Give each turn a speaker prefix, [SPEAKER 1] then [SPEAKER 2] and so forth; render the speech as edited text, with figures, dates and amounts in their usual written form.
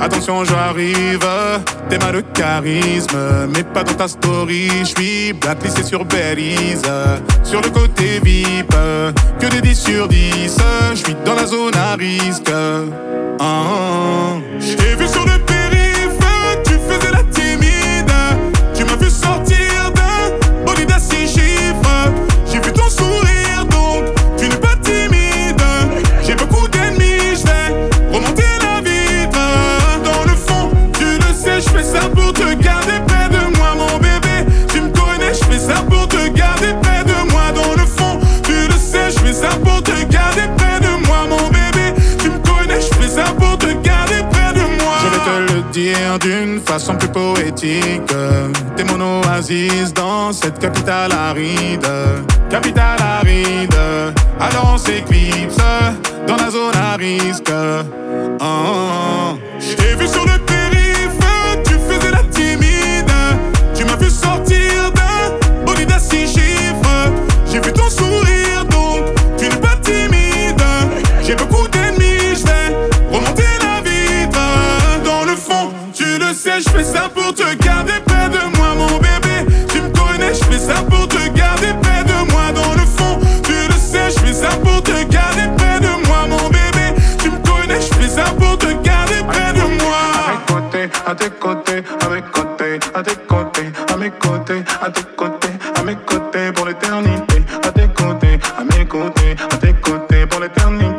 [SPEAKER 1] Attention, j'arrive, t'es mal de charisme, mais pas dans ta story. J'suis blacklisté sur Belize, sur le côté VIP, que des 10 sur 10. J'suis dans la zone à risque. J't'ai vu sur le périph', tu faisais la timide. Tu m'as vu sortir d'un bolide à 6 chiffres. J'ai vu ton sourire, donc tu n'es pas timide. J'ai beaucoup d'ennemis, j'vais remonter la vitre. Dans le fond, tu le sais, j'fais ça pour te garder près de moi, mon bébé. Tu me connais, j'fais ça pour te garder près de moi. Dans le fond, tu le sais, j'fais ça pour te garder près de moi, mon bébé. Tu me connais, j'fais ça pour te garder près de moi. Je vais te le dire d'une façon plus poétique. T'es mon oasis dans cette capitale aride. Capitale aride. Alors on s'éclipse dans la zone à risque. J't'ai vu sur le périph', tu faisais la timide. Tu m'as vu sortir d'un bolide à 6 chiffres. J'ai vu ton sourire, donc tu n'es pas timide. J'ai beaucoup d'ennemis, j'vais remonter la vitre. Dans le fond, tu le sais, j'fais ça pour te garder près de moi, mon bébé. Tu me connais, j'fais ça pour te garder près de moi. Dans le fond, tu le sais, j'fais ça pour te garder près de moi, mon bébé. Tu me connais, j'fais ça pour te garder près de moi.
[SPEAKER 2] À tes côtés, à mes côtés, à tes côtés, à mes côtés, à tes côtés, à mes côtés pour l'éternité. À tes côtés, à mes côtés, à tes côtés pour l'éternité.